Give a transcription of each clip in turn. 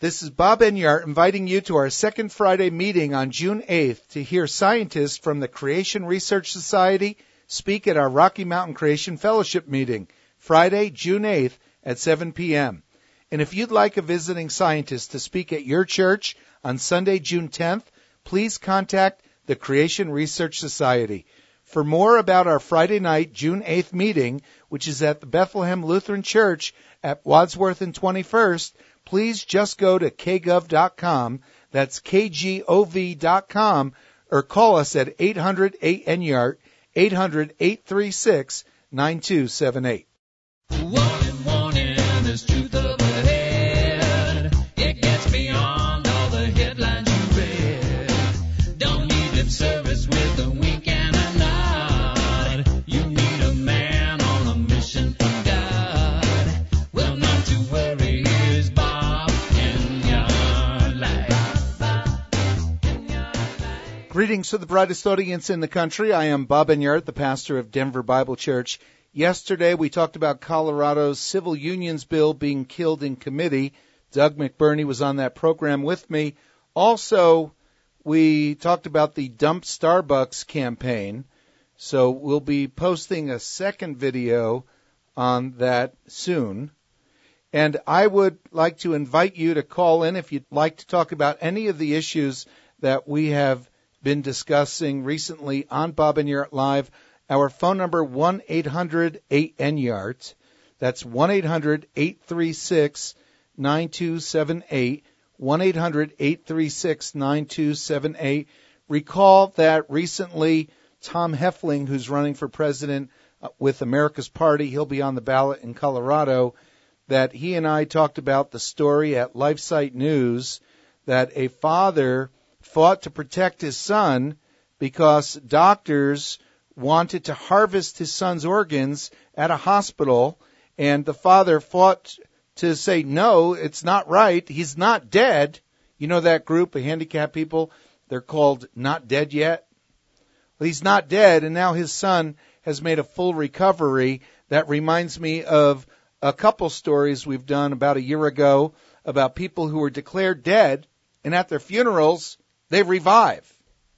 This is Bob Enyart inviting you to our second Friday meeting on June 8th to hear scientists from the Creation Research Society speak at our Rocky Mountain Creation Fellowship meeting, Friday, June 8th at 7 p.m. And if you'd like a visiting scientist to speak at your church on Sunday, June 10th, please contact the Creation Research Society. For more about our Friday night, June 8th meeting, which is at the Bethlehem Lutheran Church at Wadsworth and 21st, please just go to kgov.com, that's kgov.com, or call us at 800-8-NYART, 800-836-9278. Warning, there's truth up ahead. It gets beyond all the headlines you read. Don't need lip service with a wink and a nod. You need a man on a mission from God. Well, not to worry, here's Bob Enyart Live. Greetings to the brightest audience in the country. I am Bob Enyart, the pastor of Denver Bible Church. Yesterday, we talked about Colorado's civil unions bill being killed in committee. Doug McBurney was on that program with me. Also, we talked about the Dump Starbucks campaign. So we'll be posting a second video on that soon. And I would like to invite you to call in if you'd like to talk about any of the issues that we have been discussing recently on Bob Enyart Live. Our phone number, 1-800-8-NYART. That's 1-800-836-9278, 1-800-836-9278. Recall that recently Tom Heffling, who's running for president with America's Party, he'll be on the ballot in Colorado, that he and I talked about the story at LifeSite News that a father fought to protect his son because doctors wanted to harvest his son's organs at a hospital, and the father fought to say, no, it's not right. He's not dead. You know that group of handicapped people? They're called Not Dead Yet. Well, he's not dead, and now his son has made a full recovery. That reminds me of a couple stories we've done about a year ago about people who were declared dead, and at their funerals, they revive.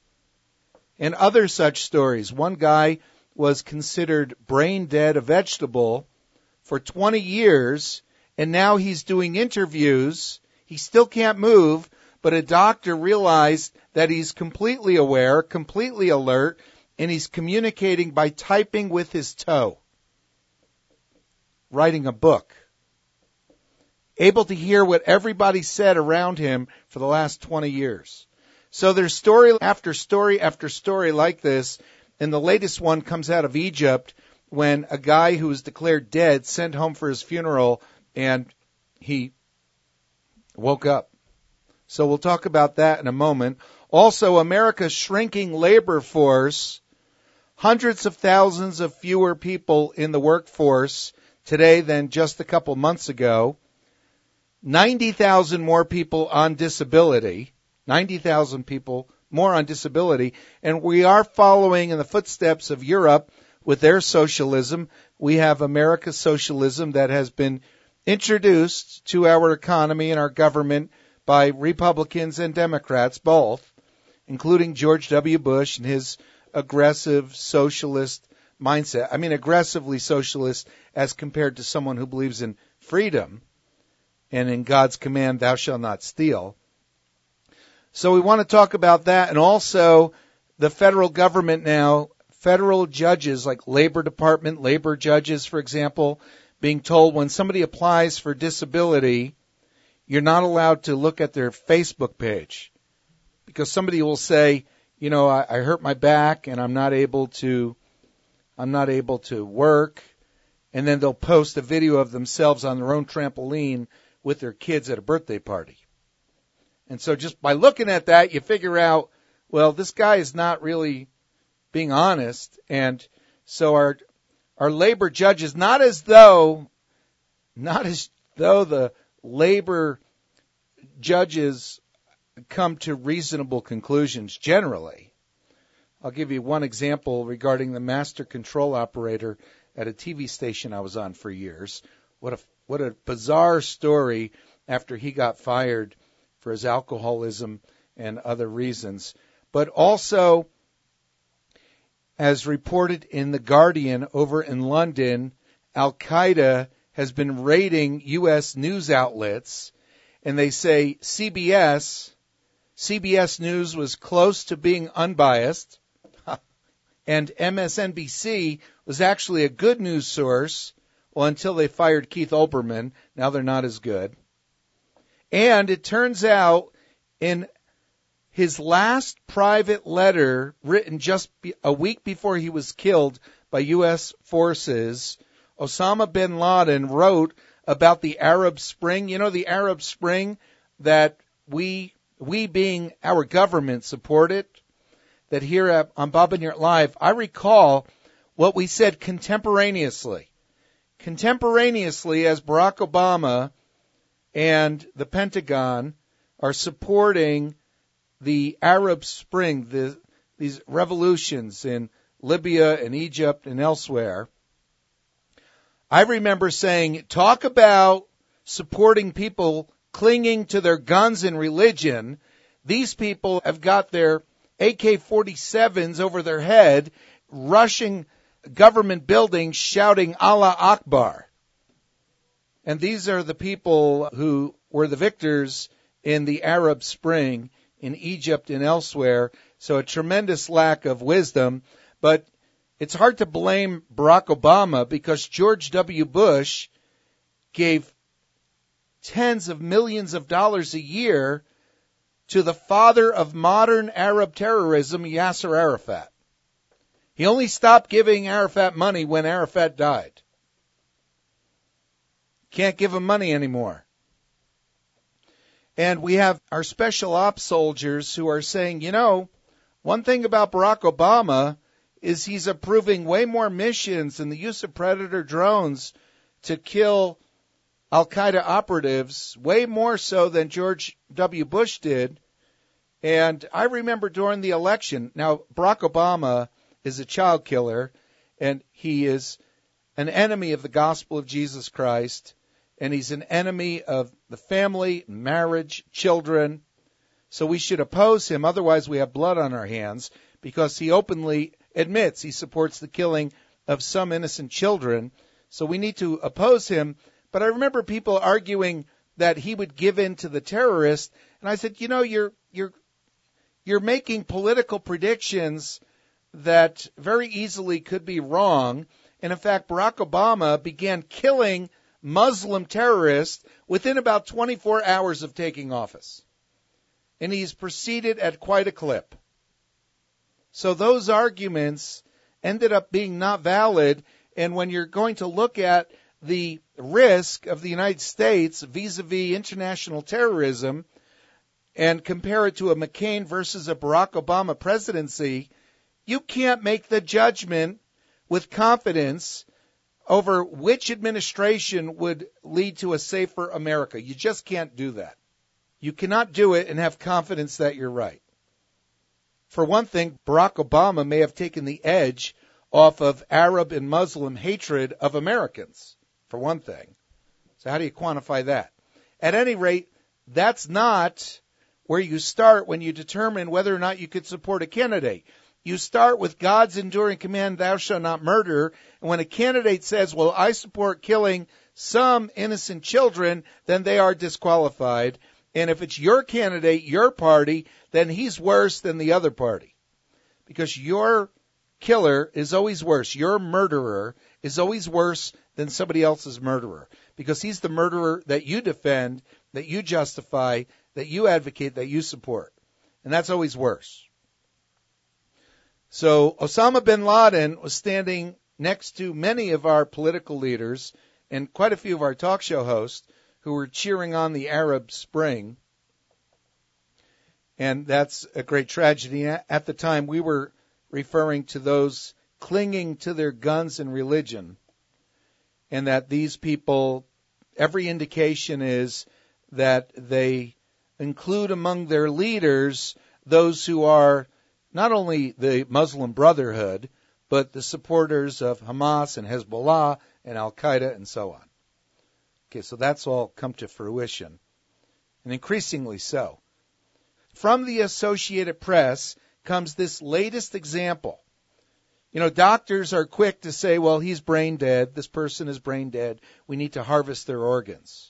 And other such stories. One guy was considered brain dead, a vegetable, for 20 years, and now he's doing interviews. He still can't move, but a doctor realized that he's completely aware, completely alert, and he's communicating by typing with his toe, writing a book, able to hear what everybody said around him for the last 20 years. So there's story after story after story like this, and the latest one comes out of Egypt when a guy who was declared dead sent home for his funeral, and he woke up. So we'll talk about that in a moment. Also, America's shrinking labor force, hundreds of thousands of fewer people in the workforce today than just a couple months ago, 90,000 more people on disability, 90,000 people more on disability, and we are following in the footsteps of Europe with their socialism. We have America's socialism that has been introduced to our economy and our government by Republicans and Democrats, both, including George W. Bush and his aggressive socialist mindset. I mean, aggressively socialist as compared to someone who believes in freedom and in God's command, thou shalt not steal. So we want to talk about that, and also the federal government now, federal judges like Labor Department, labor judges, for example, being told when somebody applies for disability, you're not allowed to look at their Facebook page because somebody will say, you know, I hurt my back and I'm not able to work, and then they'll post a video of themselves on their own trampoline with their kids at a birthday party. And so just by looking at that, you figure out, well, this guy is not really being honest. And so our labor judges, not as though the labor judges come to reasonable conclusions generally. I'll give you one example regarding the master control operator at a TV station I was on for years. What a bizarre story after he got fired for his alcoholism and other reasons. But also, as reported in The Guardian over in London, Al-Qaeda has been raiding U.S. news outlets, and they say CBS News was close to being unbiased, and MSNBC was actually a good news source, well, until they fired Keith Olbermann. Now they're not as good. And it turns out in his last private letter, written just a week before he was killed by U.S. forces, Osama bin Laden wrote about the Arab Spring. You know, the Arab Spring that we being our government supported, that here on Bob and Yurt Live, I recall what we said contemporaneously. Contemporaneously, as Barack Obama and the Pentagon are supporting the Arab Spring, these revolutions in Libya and Egypt and elsewhere, I remember saying, talk about supporting people clinging to their guns and religion. These people have got their AK-47s over their head, rushing government buildings, shouting Allah Akbar. And these are the people who were the victors in the Arab Spring in Egypt and elsewhere. So a tremendous lack of wisdom. But it's hard to blame Barack Obama, because George W. Bush gave tens of millions of dollars a year to the father of modern Arab terrorism, Yasser Arafat. He only stopped giving Arafat money when Arafat died. Can't give him money anymore. And we have our special ops soldiers who are saying, you know, one thing about Barack Obama is he's approving way more missions and the use of Predator drones to kill Al-Qaeda operatives, way more so than George W. Bush did. And I remember during the election, now Barack Obama is a child killer, and he is an enemy of the gospel of Jesus Christ, and he's an enemy of the family, marriage, children. So we should oppose him, otherwise we have blood on our hands, because he openly admits he supports the killing of some innocent children. So we need to oppose him. But I remember people arguing that he would give in to the terrorists, and I said, you know, you're making political predictions that very easily could be wrong. And in fact, Barack Obama began killing Muslim terrorists within about 24 hours of taking office. And he's proceeded at quite a clip. So those arguments ended up being not valid. And when you're going to look at the risk of the United States vis-a-vis international terrorism and compare it to a McCain versus a Barack Obama presidency, you can't make the judgment with confidence over which administration would lead to a safer America. You just can't do that. You cannot do it and have confidence that you're right. For one thing, Barack Obama may have taken the edge off of Arab and Muslim hatred of Americans, for one thing. So how do you quantify that? At any rate, that's not where you start when you determine whether or not you could support a candidate. You start with God's enduring command, thou shalt not murder. And when a candidate says, well, I support killing some innocent children, then they are disqualified. And if it's your candidate, your party, then he's worse than the other party. Because your killer is always worse. Your murderer is always worse than somebody else's murderer. Because he's the murderer that you defend, that you justify, that you advocate, that you support. And that's always worse. So Osama bin Laden was standing next to many of our political leaders and quite a few of our talk show hosts who were cheering on the Arab Spring. And that's a great tragedy. At the time, we were referring to those clinging to their guns and religion, and that these people, every indication is that they include among their leaders those who are not only the Muslim Brotherhood, but the supporters of Hamas and Hezbollah and Al-Qaeda and so on. Okay, so that's all come to fruition. and increasingly so. From the Associated Press comes this latest example. You know, doctors are quick to say, well, he's brain dead. This person is brain dead. We need to harvest their organs.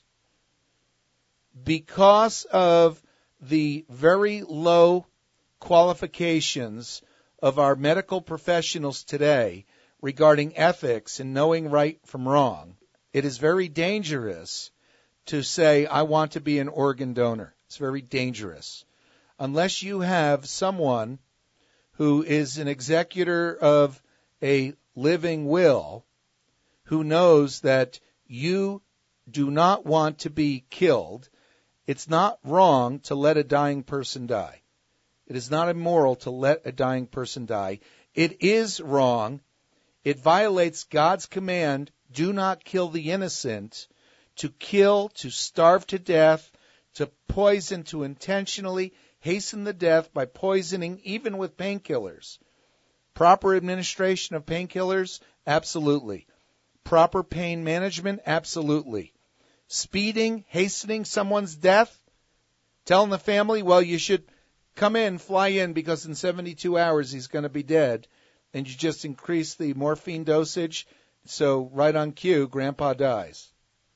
Because of the very low qualifications of our medical professionals today regarding ethics and knowing right from wrong, it is very dangerous to say, I want to be an organ donor. It's very dangerous. Unless you have someone who is an executor of a living will, who knows that you do not want to be killed, it's not wrong to let a dying person die. It is not immoral to let a dying person die. It is wrong. It violates God's command, do not kill the innocent, to kill, to starve to death, to poison, to intentionally hasten the death by poisoning, even with painkillers. Proper administration of painkillers? Absolutely. Proper pain management? Absolutely. Speeding, hastening someone's death? Telling the family, well, you should come in, fly in, because in 72 hours he's going to be dead. And you just increase the morphine dosage, so right on cue, Grandpa dies.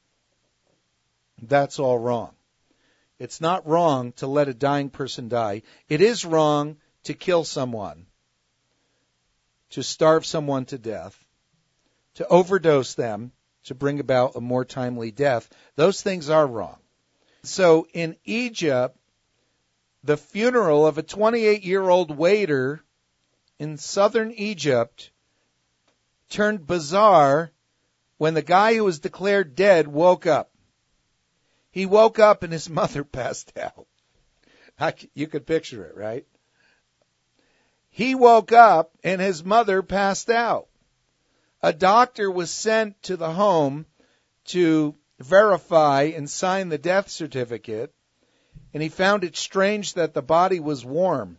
That's all wrong. It's not wrong to let a dying person die. It is wrong to kill someone, to starve someone to death, to overdose them, to bring about a more timely death. Those things are wrong. So in Egypt, the funeral of a 28-year-old waiter in southern Egypt turned bizarre when the guy who was declared dead woke up. He woke up and his mother passed out. You could picture it, right? He woke up and his mother passed out. A doctor was sent to the home to verify and sign the death certificate, and he found it strange that the body was warm.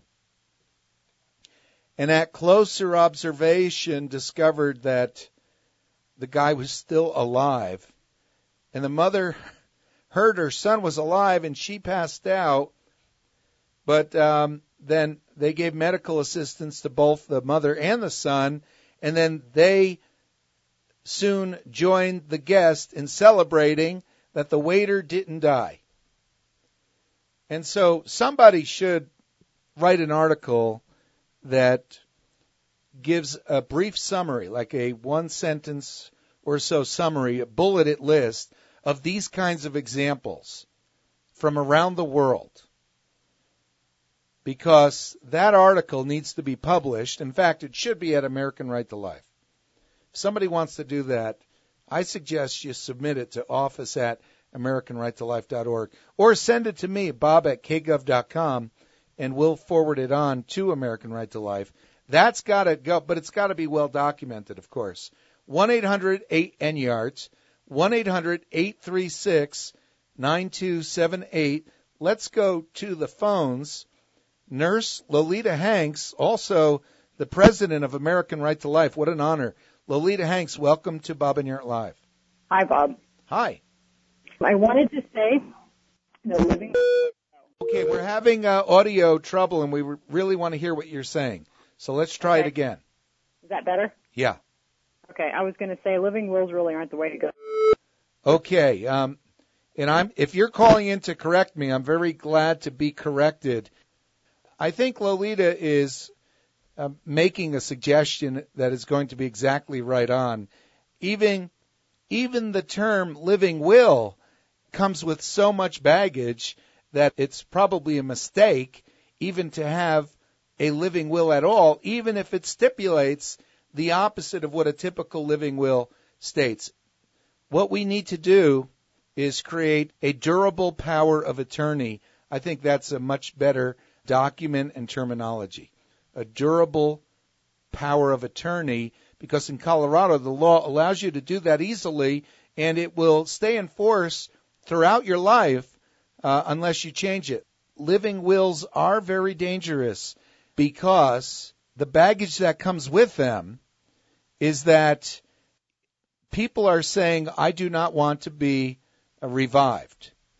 And at closer observation discovered that the guy was still alive. And the mother heard her son was alive and she passed out. But then they gave medical assistance to both the mother and the son. And then they soon joined the guest in celebrating that the waiter didn't die. And so somebody should write an article that gives a brief summary, like a one-sentence or so summary, a bulleted list of these kinds of examples from around the world. Because that article needs to be published. In fact, it should be at American Right to Life. If somebody wants to do that, I suggest you submit it to office@AmericanRightToLife.org or send it to me, bob@kgov.com, and we'll forward it on to American Right to Life. That's got to go, but it's got to be well documented, of course. 1-800-8-NYARDS, 1-800-836-9278. Let's go to the phones. Nurse Lolita Hanks, also the president of American Right to Life. What an honor. Lolita Hanks, welcome to Bob and Yurt Live. Hi, Bob. Hi. I wanted to say the living... Okay, we're having audio trouble, and we really want to hear what you're saying. So let's try it again. Is that better? Yeah. Okay, I was going to say living wills really aren't the way to go. Okay, and if you're calling in to correct me, I'm very glad to be corrected. I think Lolita is making a suggestion that is going to be exactly right on. Even the term living will comes with so much baggage that it's probably a mistake even to have a living will at all, even if it stipulates the opposite of what a typical living will states. What we need to do is create a durable power of attorney. I think that's a much better document and terminology. A durable power of attorney, because in Colorado the law allows you to do that easily, and it will stay in force throughout your life unless you change it. Living wills are very dangerous because the baggage that comes with them is that people are saying, I do not want to be revived.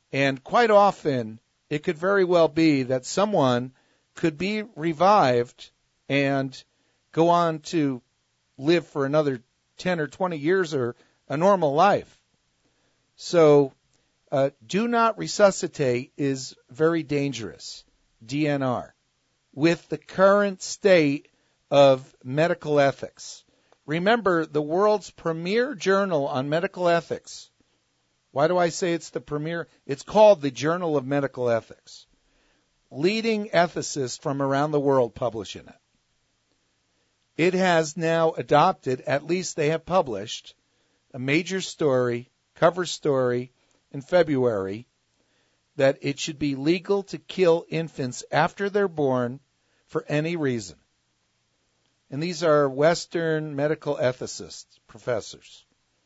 And quite often, it could very well be that someone could be revived and go on to live for another 10 or 20 years or a normal life. So do not resuscitate is very dangerous, DNR, with the current state of medical ethics. Remember, the world's premier journal on medical ethics. Why do I say it's the premier? It's called the Journal of Medical Ethics. Leading ethicists from around the world publish in it. It has now adopted, at least they have published, a major story, cover story in February, that it should be legal to kill infants after they're born for any reason. And these are Western medical ethicists, professors.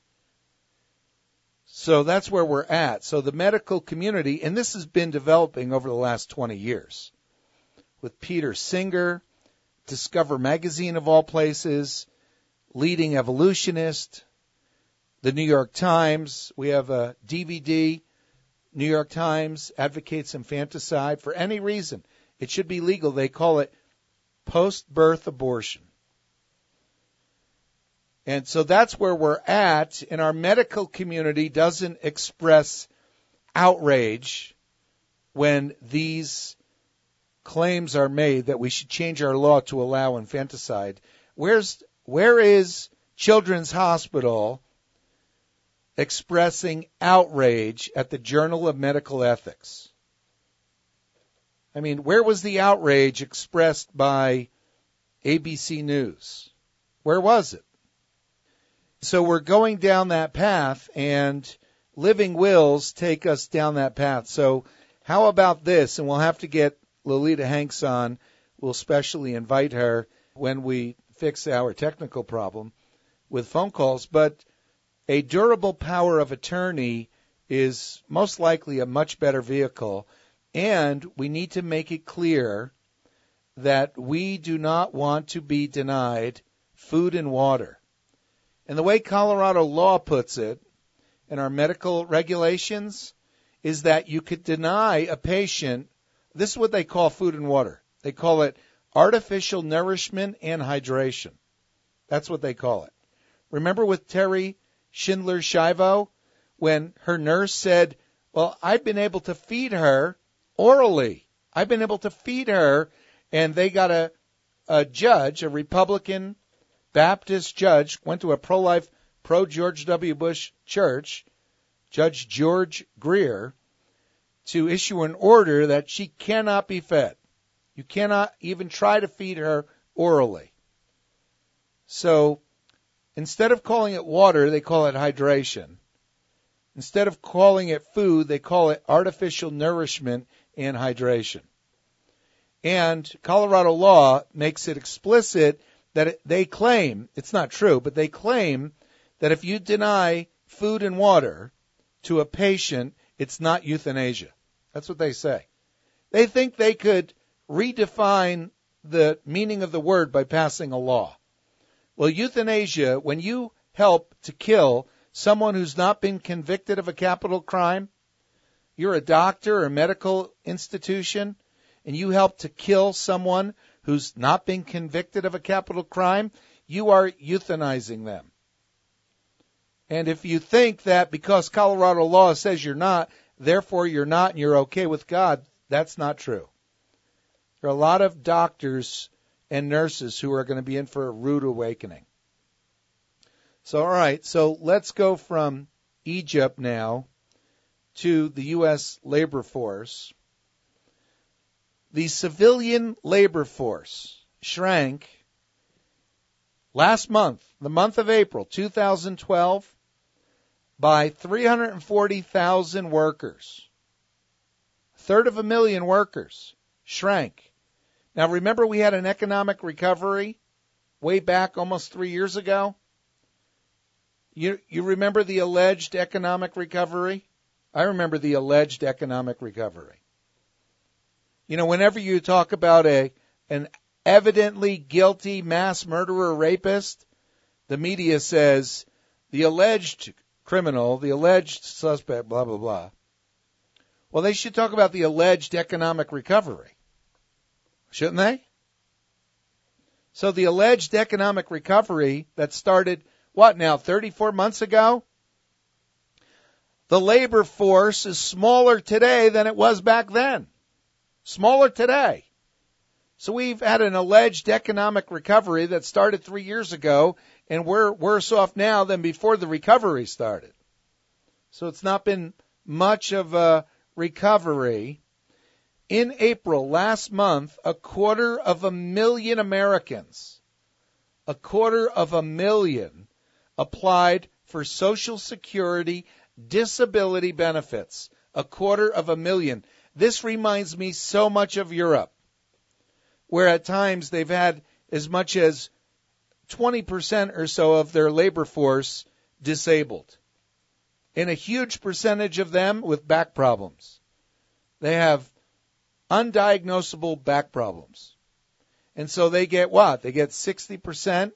So that's where we're at. So the medical community, and this has been developing over the last 20 years, with Peter Singer, Discover Magazine of all places, leading evolutionist, the New York Times. We have a DVD, New York Times advocates infanticide for any reason. It should be legal. They call it post-birth abortion. And so that's where we're at, and our medical community doesn't express outrage when these claims are made that we should change our law to allow infanticide. Where is Children's Hospital expressing outrage at the Journal of Medical Ethics? I mean, where was the outrage expressed by ABC News? Where was it? So we're going down that path, and living wills take us down that path. So how about this? And we'll have to get Lolita Hanks on. We'll specially invite her when we fix our technical problem with phone calls. But a durable power of attorney is most likely a much better vehicle, and we need to make it clear that we do not want to be denied food and water. And the way Colorado law puts it in our medical regulations is that you could deny a patient, this is what they call food and water. They call it artificial nourishment and hydration. That's what they call it. Remember with Terry Schindler-Shivo when her nurse said, well, I've been able to feed her orally. I've been able to feed her, and they got a judge, a Republican Baptist judge, went to a pro-life, pro-George W. Bush church, Judge George Greer, to issue an order that she cannot be fed. You cannot even try to feed her orally. So instead of calling it water, they call it hydration. Instead of calling it food, they call it artificial nourishment and hydration. And Colorado law makes it explicit that they claim, it's not true, but they claim that if you deny food and water to a patient, it's not euthanasia. That's what they say. They think they could redefine the meaning of the word by passing a law. Well, euthanasia, when you help to kill someone who's not been convicted of a capital crime, you're a doctor or a medical institution, and you help to kill someone who's not been convicted of a capital crime, you are euthanizing them. And if you think that because Colorado law says you're not, therefore you're not and you're okay with God, that's not true. There are a lot of doctors and nurses who are going to be in for a rude awakening. So, all right, so let's go from Egypt now to the U.S. labor force. The civilian labor force shrank last month, the month of April 2012, by 340,000 workers. 300,000 workers shrank. Now remember we had an economic recovery way back almost 3 years ago? You remember the alleged economic recovery? I remember the alleged economic recovery. You know, whenever you talk about an evidently guilty mass murderer rapist, the media says the alleged criminal, the alleged suspect, blah, blah, blah. Well, they should talk about the alleged economic recovery. Shouldn't they? So the alleged economic recovery that started, 34 months ago? The labor force is smaller today than it was back then. Smaller today. So we've had an alleged economic recovery that started 3 years ago, and we're worse off now than before the recovery started. So it's not been much of a recovery. In April last month, 250,000 Americans, 250,000 applied for Social Security disability benefits. 250,000. This reminds me so much of Europe, where at times they've had as much as 20% or so of their labor force disabled, and a huge percentage of them with back problems. They have undiagnosable back problems. And so they get what? They get 60%,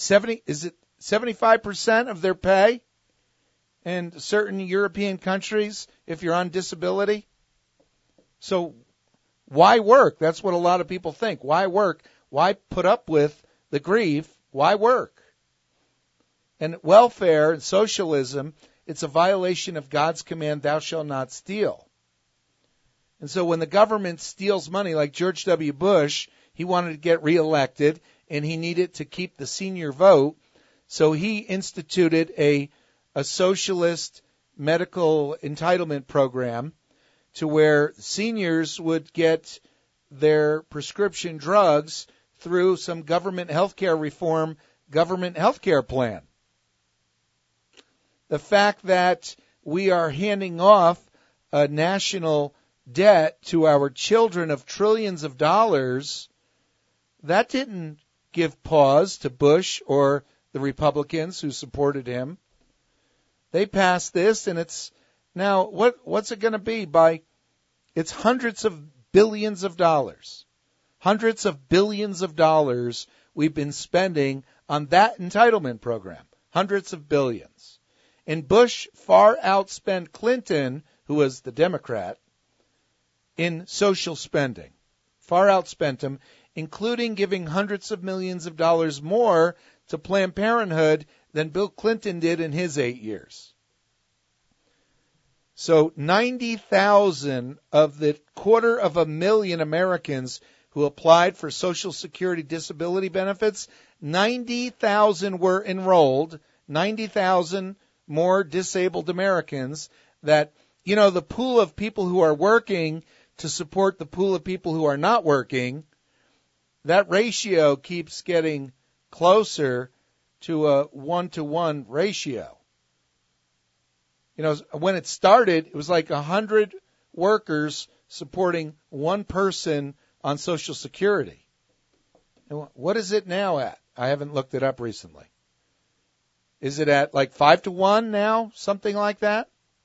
75% of their pay in certain European countries if you're on disability. So why work? That's what a lot of people think. Why work? Why put up with the grief? Why work? And welfare and socialism, it's a violation of God's command, thou shalt not steal. And so when the government steals money, like George W. Bush, he wanted to get reelected, and he needed to keep the senior vote, so he instituted a socialist medical entitlement program to where seniors would get their prescription drugs through some government healthcare reform, government healthcare plan. The fact that we are handing off a national debt to our children of trillions of dollars, that didn't give pause to Bush or the Republicans who supported him. They passed this, and it's now what's it going to be by? It's hundreds of billions of dollars. Hundreds of billions of dollars we've been spending on that entitlement program. Hundreds of billions. And Bush far outspent Clinton, who was the Democrat, in social spending. Far outspent him, including giving hundreds of millions of dollars more to Planned Parenthood than Bill Clinton did in his 8 years. So 90,000 of the 250,000 Americans who applied for Social Security disability benefits, 90,000 were enrolled, 90,000 more disabled Americans that, the pool of people who are working to support the pool of people who are not working, that ratio keeps getting closer to a 1-to-1 ratio. When it started, it was like 100 workers supporting one person on Social Security. And what is it now at? I haven't looked it up recently. Is it at like 5-to-1 now? Something like that?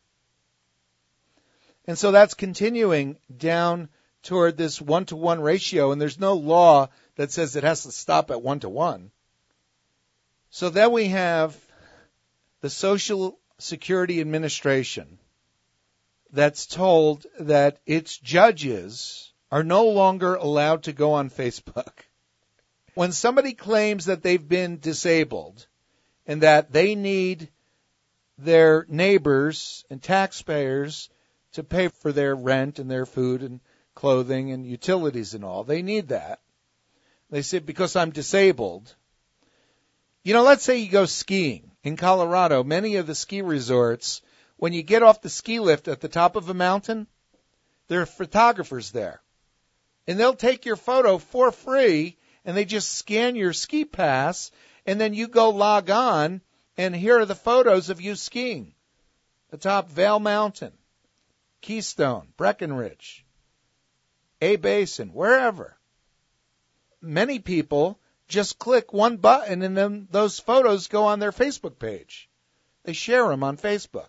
And so that's continuing down toward this 1-to-1 ratio, and there's no law that says it has to stop at 1-to-1. So then we have the Social Security Administration that's told that its judges are no longer allowed to go on Facebook. When somebody claims that they've been disabled and that they need their neighbors and taxpayers to pay for their rent and their food and clothing and utilities and all, they need that. They say, because I'm disabled. Let's say you go skiing in Colorado. Many of the ski resorts, when you get off the ski lift at the top of a mountain, there are photographers there. And they'll take your photo for free, and they just scan your ski pass, and then you go log on, and here are the photos of you skiing. Atop Vail Mountain, Keystone, Breckenridge, A Basin, wherever. Many people just click one button and then those photos go on their Facebook page. They share them on Facebook.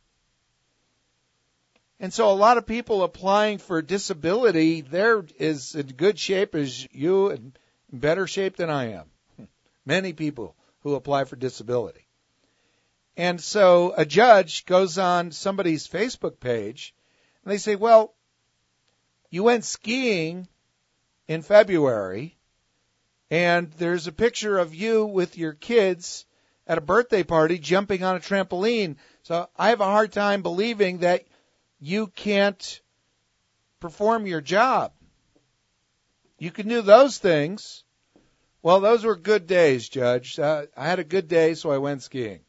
And so a lot of people applying for disability, they're as in good shape as you and in better shape than I am. Many people who apply for disability. And so a judge goes on somebody's Facebook page And they say, well, you went skiing in February, and there's a picture of you with your kids at a birthday party jumping on a trampoline. So I have a hard time believing that you can't perform your job. You can do those things. Well, those were good days, Judge. I had a good day, so I went skiing.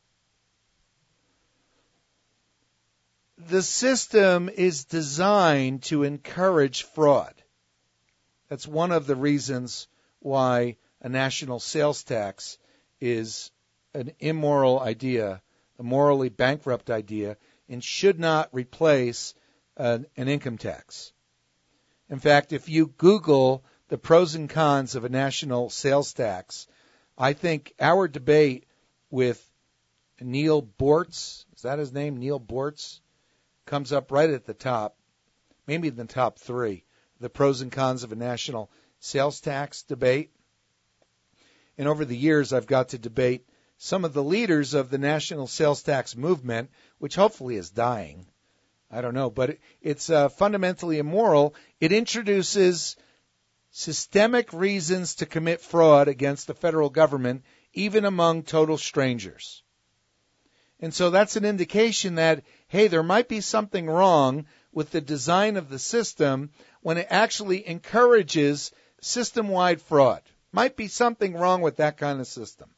The system is designed to encourage fraud. That's one of the reasons why a national sales tax is an immoral idea, a morally bankrupt idea, and should not replace an income tax. In fact, if you Google the pros and cons of a national sales tax, I think our debate with Neil Bortz, is that his name, Neil Bortz, comes up right at the top, maybe in the top 3, the pros and cons of a national sales tax debate. And over the years, I've got to debate some of the leaders of the national sales tax movement, which hopefully is dying. I don't know, but it's fundamentally immoral. It introduces systemic reasons to commit fraud against the federal government, even among total strangers. And so that's an indication that, hey, there might be something wrong with the design of the system when it actually encourages system-wide fraud. Might be something wrong with that kind of system.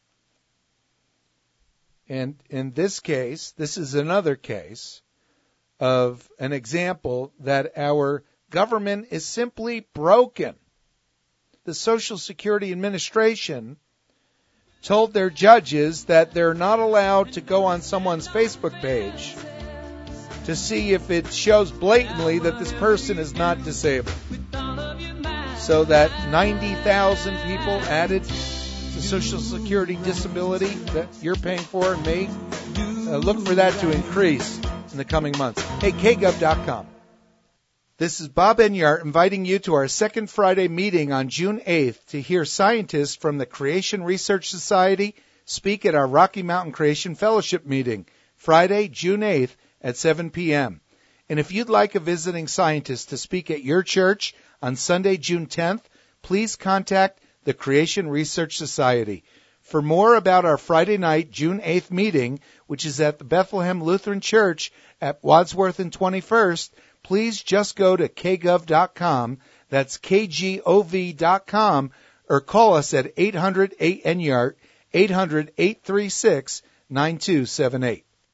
And in this case, this is another case of an example that our government is simply broken. The Social Security Administration told their judges that they're not allowed to go on someone's Facebook page to see if it shows blatantly that this person is not disabled. So that 90,000 people added to Social Security disability that you're paying for and me, look for that to increase in the coming months. Hey, kgov.com. This is Bob Enyart inviting you to our second Friday meeting on June 8th to hear scientists from the Creation Research Society speak at our Rocky Mountain Creation Fellowship meeting, Friday, June 8th at 7 p.m. And if you'd like a visiting scientist to speak at your church on Sunday, June 10th, please contact the Creation Research Society. For more about our Friday night, June 8th meeting, which is at the Bethlehem Lutheran Church at Wadsworth and 21st, please just go to kgov.com, that's kgov.com, or call us at 800-8-NYART, 800-836-9278.